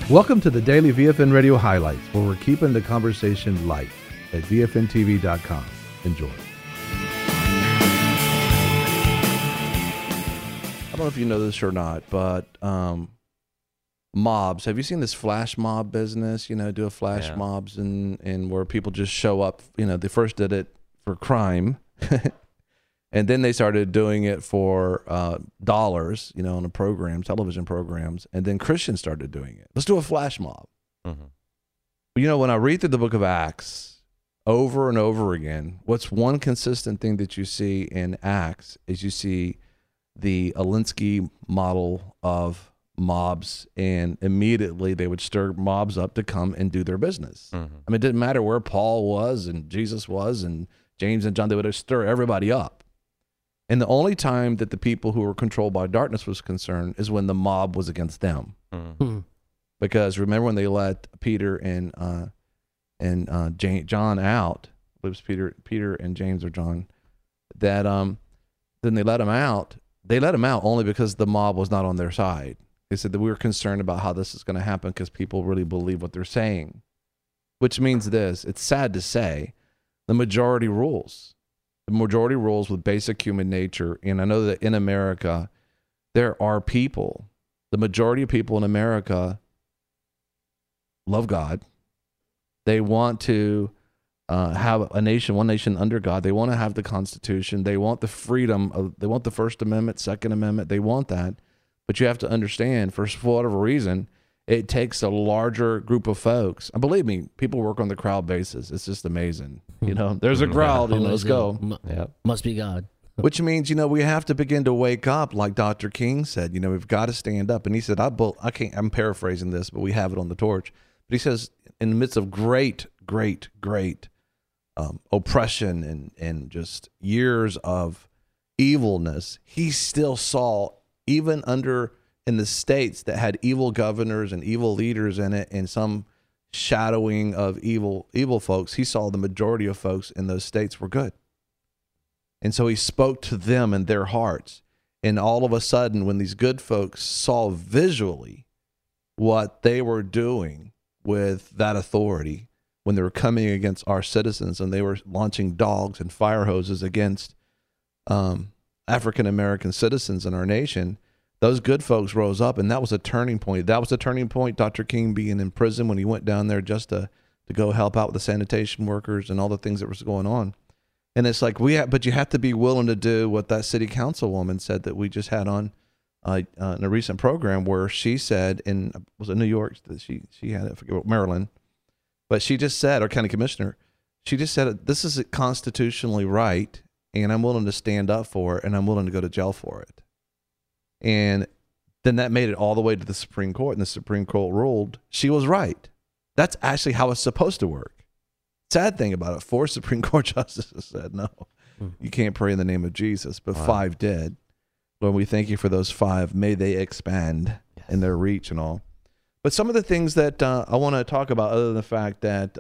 Welcome to the Daily VFN Radio Highlights, where we're keeping the conversation light at VFNTV.com. Enjoy. I don't know if you know this or not, but mobs. Have you seen this flash mob business? Do a flash mobs and where people just show up. They first did it for crime, and then they started doing it for dollars. On the programs, television programs, and then Christians started doing it. Let's do a flash mob. Mm-hmm. When I read through the book of Acts over and over again, what's one consistent thing that you see in Acts is you see the Alinsky model of mobs, and immediately they would stir mobs up to come and do their business. Mm-hmm. I mean, it didn't matter where Paul was and Jesus was and James and John, they would stir everybody up. And the only time that the people who were controlled by darkness was concerned is when the mob was against them. Mm-hmm. Because remember when they let Peter and John out, it was Peter and James or John, that then they let them out. They let them out only because the mob was not on their side. They said that we were concerned about how this is going to happen because people really believe what they're saying, which means this. It's sad to say, the majority rules. The majority rules with basic human nature. And I know that in America, there are people, the majority of people in America love God. They want to have a nation, one nation under God. They want to have the Constitution. They want the freedom. They want the First Amendment, Second Amendment. They want that. But you have to understand, for whatever reason, it takes a larger group of folks. And believe me, people work on the crowd basis. It's just amazing. There's a crowd, let's go. Must be God. Which means, we have to begin to wake up, like Dr. King said. We've got to stand up. And he said, I'm paraphrasing this, but we have it on the torch. But he says, in the midst of great oppression and just years of evilness, he still saw, even in the states that had evil governors and evil leaders in it, and some shadowing of evil folks, he saw the majority of folks in those states were good. And so he spoke to them in their hearts. And all of a sudden, when these good folks saw visually what they were doing with that authority, when they were coming against our citizens and they were launching dogs and fire hoses against African-American citizens in our nation, those good folks rose up, and that was a turning point. That was a turning point, Dr. King being in prison when he went down there just to go help out with the sanitation workers and all the things that was going on. And it's like, but you have to be willing to do what that city councilwoman said that we just had on in a recent program, where she said, was it New York that she had it, I forget what, Maryland, but she just said, our county commissioner, she just said, this is constitutionally right, and I'm willing to stand up for it, and I'm willing to go to jail for it. And then that made it all the way to the Supreme Court, and the Supreme Court ruled she was right. That's actually how it's supposed to work. Sad thing about it, 4 Supreme Court justices said, no, you can't pray in the name of Jesus, but 5 did. Lord, we thank you for those 5. May they expand in their reach and all. But some of the things that I want to talk about, other than the fact that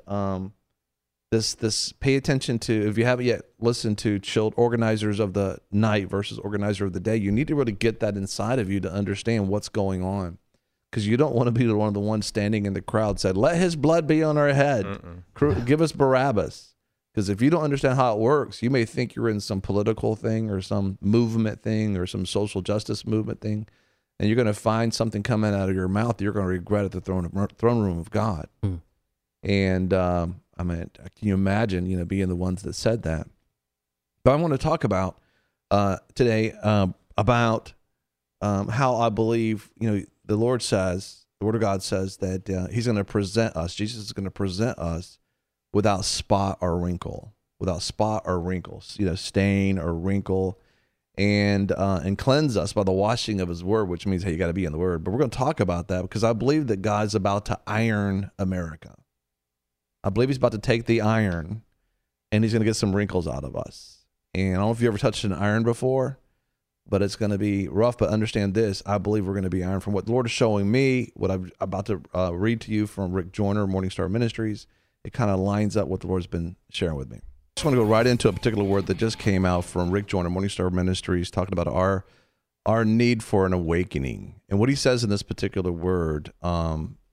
this pay attention to, if you haven't yet listened to organizers of the night versus organizer of the day, you need to really get that inside of you to understand what's going on. Because you don't want to be one of the ones standing in the crowd said, let his blood be on our head. Give us Barabbas. Because if you don't understand how it works, you may think you're in some political thing or some movement thing or some social justice movement thing, and you're going to find something coming out of your mouth that you're going to regret at the throne room of God. And I mean, can you imagine, being the ones that said that? But I want to talk about today about how I believe, the Lord says, the Word of God says that He's going to present us. Jesus is going to present us without spot or wrinkle, stain or wrinkle, and cleanse us by the washing of His Word, which means, hey, you got to be in the Word. But we're going to talk about that because I believe that God's about to iron America. I believe He's about to take the iron and He's going to get some wrinkles out of us. And I don't know if you ever touched an iron before, but it's going to be rough. But understand this, I believe we're going to be ironed. From what the Lord is showing me, what I'm about to read to you from Rick Joyner, Morning Star Ministries, it kind of lines up what the Lord's been sharing with me. I just want to go right into a particular word that just came out from Rick Joyner, Morning Star Ministries, talking about our need for an awakening. And what he says in this particular word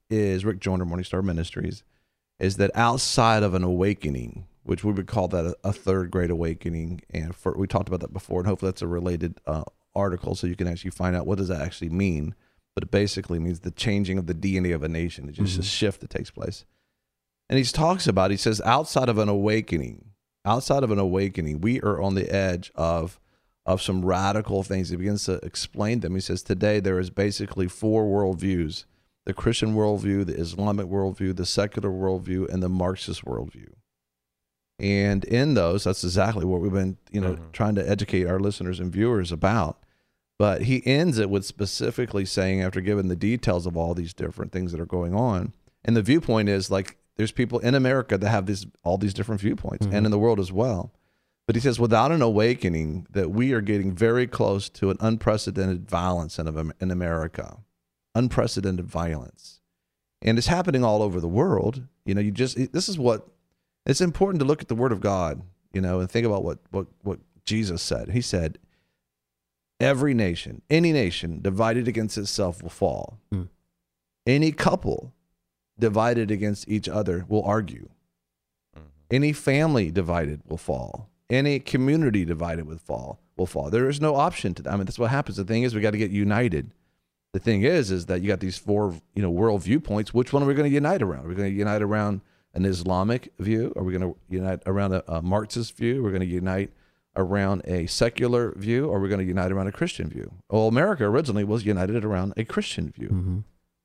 is Rick Joyner, Morningstar Ministries, is that outside of an awakening, which we would call that a third great awakening, and we talked about that before, and hopefully that's a related article, so you can actually find out what does that actually mean. But it basically means the changing of the DNA of a nation. It's just a shift that takes place. And he says, outside of an awakening, we are on the edge of some radical things. He begins to explain them. He says, today there is basically 4 worldviews: the Christian worldview, the Islamic worldview, the secular worldview, and the Marxist worldview. And in those, that's exactly what we've been, trying to educate our listeners and viewers about. But he ends it with specifically saying, after giving the details of all these different things that are going on, and the viewpoint is like, there's people in America that have all these different viewpoints, and in the world as well. But he says, without an awakening, that we are getting very close to an unprecedented violence in America, unprecedented violence, and it's happening all over the world. This is what it's important to look at the Word of God, and think about what Jesus said. He said, every nation, any nation divided against itself will fall. Any couple divided against each other will argue. Any family divided will fall. Any community divided will fall. There is no option to that. I mean, that's what happens. The thing is, we got to get united. The thing is that you got these 4, world viewpoints. Which one are we going to unite around? Are we going to unite around an Islamic view? Are we going to unite around a Marxist view? We're going to unite around a secular view, or we're going to unite around a Christian view? Well, America originally was united around a Christian view.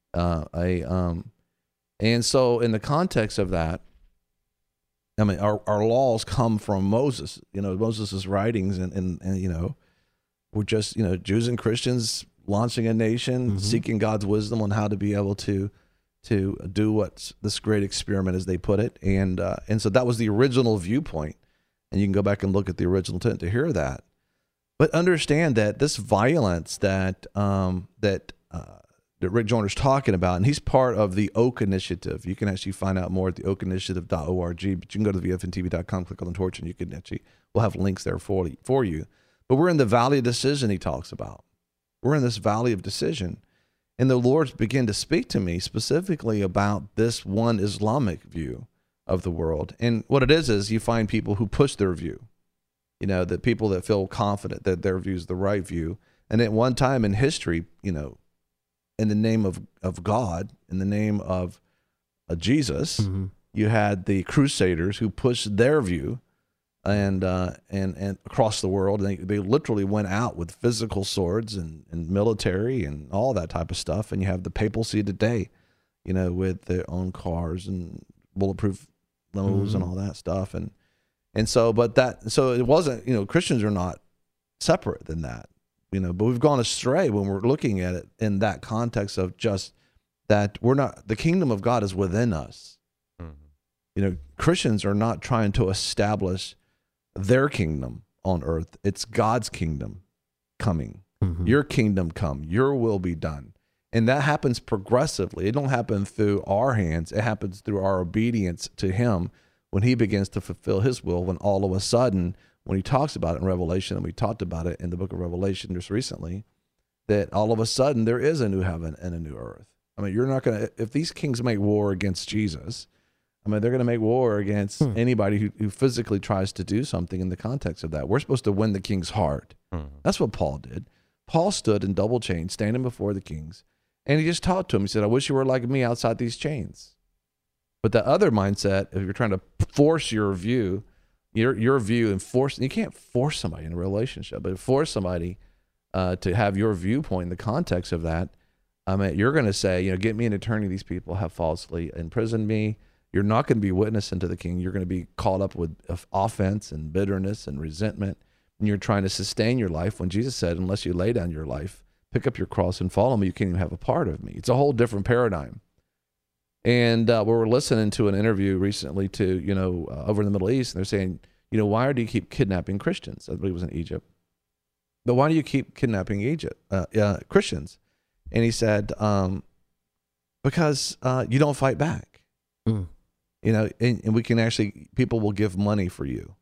And so in the context of that, I mean, our laws come from Moses, Moses' writings, and we're just, Jews and Christians launching a nation, seeking God's wisdom on how to be able to do what's this great experiment, as they put it. And so that was the original viewpoint. And you can go back and look at the original intent to hear that. But understand that this violence that Rick Joyner's talking about, and he's part of the Oak Initiative. You can actually find out more at the oakinitiative.org, but you can go to vfntv.com, click on the torch, and you can we'll have links there for you. But we're in the valley of decision he talks about. We're in this valley of decision. And the Lord's began to speak to me specifically about this one Islamic view of the world. And what it is you find people who push their view, the people that feel confident that their view is the right view. And at one time in history, in the name of God, in the name of Jesus, you had the Crusaders who pushed their view, and across the world, and they literally went out with physical swords and military and all that type of stuff. And you have the papacy today, with their own cars and bulletproof limos and all that stuff. And so it wasn't, Christians are not separate than that. But we've gone astray when we're looking at it in that context of just that the kingdom of God is within us. Christians are not trying to establish their kingdom on earth. It's God's kingdom coming. Your kingdom come, your will be done. And that happens progressively. It don't happen through our hands. It happens through our obedience to him when he begins to fulfill his will, when all of a sudden, when he talks about it in Revelation, and we talked about it in the book of Revelation just recently, that all of a sudden there is a new heaven and a new earth. I mean, you're not going to, if these kings make war against Jesus, I mean, they're going to make war against anybody who physically tries to do something in the context of that. We're supposed to win the king's heart. That's what Paul did. Paul stood in double chains, standing before the kings, and he just talked to him. He said, I wish you were like me outside these chains. But the other mindset, if you're trying to force your view, your view, and you can't force somebody in a relationship, but force somebody to have your viewpoint in the context of that. I mean, you're going to say, get me an attorney. These people have falsely imprisoned me. You're not going to be witnessing to the king. You're going to be caught up with offense and bitterness and resentment. And you're trying to sustain your life when Jesus said, unless you lay down your life, pick up your cross and follow me, you can't even have a part of me. It's a whole different paradigm. And we were listening to an interview recently to, over in the Middle East, and they're saying, why do you keep kidnapping Christians? I believe it was in Egypt. But why do you keep kidnapping Christians? And he said, because you don't fight back. And we can actually, people will give money for you.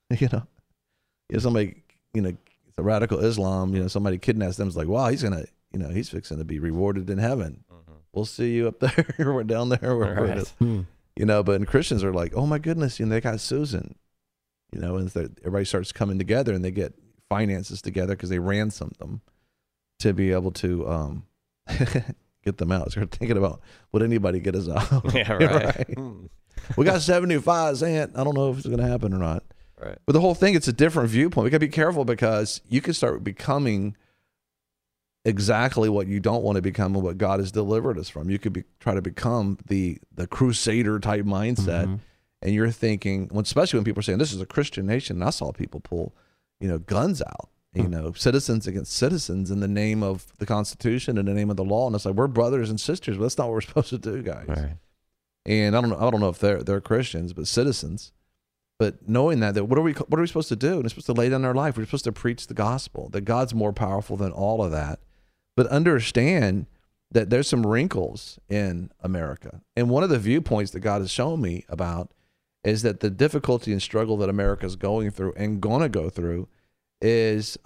Somebody, it's a radical Islam, somebody kidnaps them, it's like, wow, he's going to, he's fixing to be rewarded in heaven. We'll see you up there. We're down there. You know, but Christians are like, oh my goodness, you know, they got Susan, you know, and everybody starts coming together and they get finances together because they ransomed them to be able to get them out. So we're thinking about, would anybody get us out? Yeah, right. We got 75 Aunt. I don't know if it's going to happen or not. Right. But the whole thing, it's a different viewpoint. We got to be careful because you can start becoming exactly what you don't want to become and what God has delivered us from. You could try to become the crusader type mindset, and you're thinking, especially when people are saying this is a Christian nation. And I saw people pull, you know, guns out, you know, citizens against citizens in the name of the Constitution, in the name of the law, and it's like we're brothers and sisters, but that's not what we're supposed to do, guys. Right. And I don't know if they're Christians, but citizens. But knowing that what are we supposed to do? And we're supposed to lay down our life. We're supposed to preach the gospel. That God's more powerful than all of that. But understand that there's some wrinkles in America. And one of the viewpoints that God has shown me about is that the difficulty and struggle that America is going through and going to go through is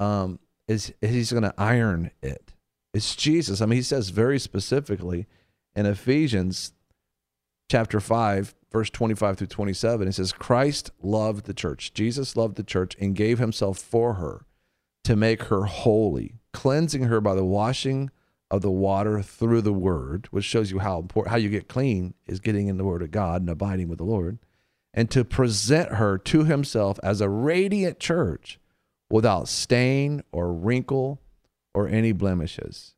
he's going to iron it. It's Jesus. I mean, he says very specifically in Ephesians chapter 5, verse 25 through 27, it says, Christ loved the church. Jesus loved the church and gave himself for her to make her holy, cleansing her by the washing of the water through the word, which shows you how important, how you get clean is getting in the word of God and abiding with the Lord, and to present her to himself as a radiant church without stain or wrinkle or any blemishes,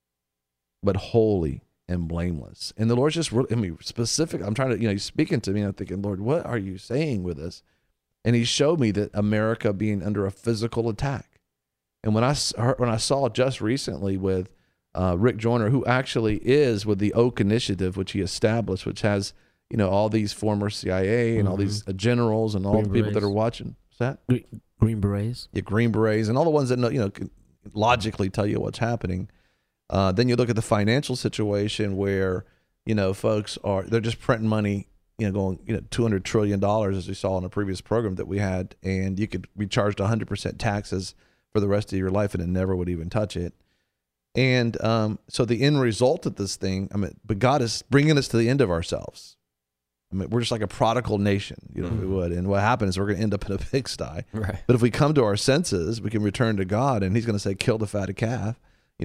but holy and blameless. And the Lord's just really, specific. I'm trying to, he's speaking to me and I'm thinking, Lord, what are you saying with this? And he showed me that America being under a physical attack. And when I saw just recently with Rick Joyner, who actually is with the Oak Initiative, which he established, which has, all these former CIA and all these generals and all Green the people Berets. that are watching. What's that? Green Berets. Yeah, Green Berets and all the ones that know, can logically tell you what's happening. Then you look at the financial situation where, folks they're just printing money, going, $200 trillion, as we saw in a previous program that we had, and you could be charged 100% taxes for the rest of your life and it never would even touch it. And so the end result of this thing, but God is bringing us to the end of ourselves. We're just like a prodigal nation, if we would. And what happens is we're going to end up in a pigsty. Right. But if we come to our senses, we can return to God, and he's going to say, kill the fatted calf.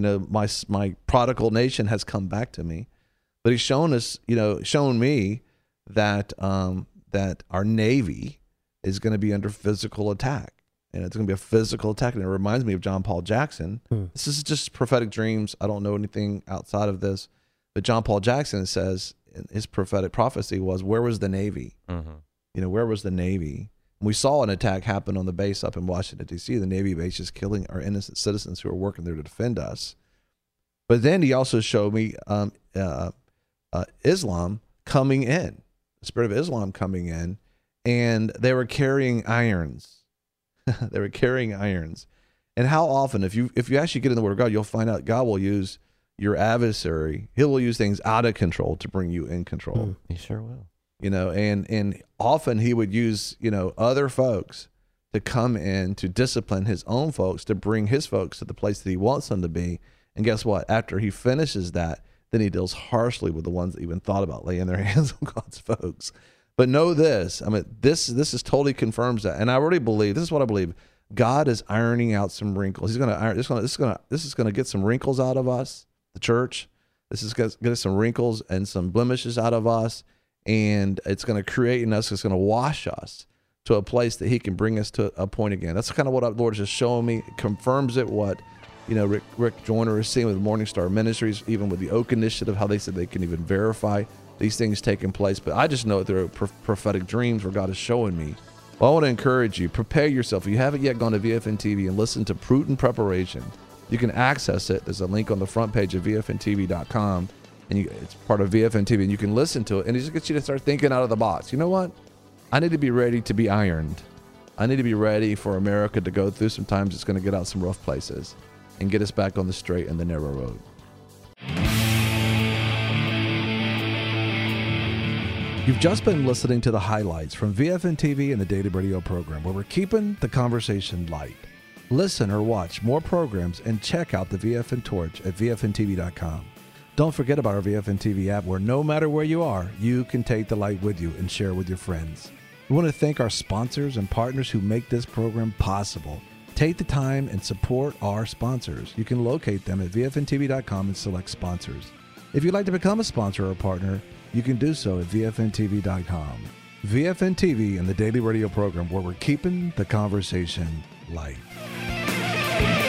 My prodigal nation has come back to me. But he's shown us, shown me that that our Navy is going to be under physical attack. And it's going to be a physical attack. And it reminds me of John Paul Jackson. This is just prophetic dreams. I don't know anything outside of this. But John Paul Jackson says his prophetic prophecy was, where was the Navy? Where was the Navy? And we saw an attack happen on the base up in Washington, D.C., the Navy base, just killing our innocent citizens who are working there to defend us. But then he also showed me Islam coming in, the spirit of Islam coming in, and they were carrying irons. They were carrying irons. And how often, if you actually get in the Word of God, you'll find out God will use your adversary. He will use things out of control to bring you in control. He sure will. And often he would use, other folks to come in to discipline his own folks, to bring his folks to the place that he wants them to be. And guess what? After he finishes that, then he deals harshly with the ones that even thought about laying their hands on God's folks. But know this, this is totally confirms that. And I really believe, this is what I believe, God is ironing out some wrinkles. He's going to iron, this is going to get some wrinkles out of us, the church. This is going to get some wrinkles and some blemishes out of us. And it's going to create in us, it's going to wash us to a place that he can bring us to a point again. That's kind of what our Lord is just showing me. It confirms it, what, Rick Joyner is seeing with Morning Star Ministries, even with the Oak Initiative, how they said they can even verify these things taking place. But I just know that there are prophetic dreams where God is showing me. Well, I want to encourage you, prepare yourself. If you haven't yet gone to VFN TV and listened to Prudent Preparation, you can access it. There's a link on the front page of VFNTV.com. And it's part of VFN TV, and you can listen to it, and it just gets you to start thinking out of the box. You know what? I need to be ready to be ironed. I need to be ready for America to go through some times it's going to get out some rough places and get us back on the straight and the narrow road. You've just been listening to the highlights from VFN TV and the Daily Radio program, where we're keeping the conversation light. Listen or watch more programs and check out the VFN Torch at VFNTV.com. Don't forget about our VFN TV app, where no matter where you are, you can take the light with you and share it with your friends. We want to thank our sponsors and partners who make this program possible. Take the time and support our sponsors. You can locate them at VFNTV.com and select sponsors. If you'd like to become a sponsor or partner, you can do so at VFNTV.com. VFN TV and the daily radio program where we're keeping the conversation light.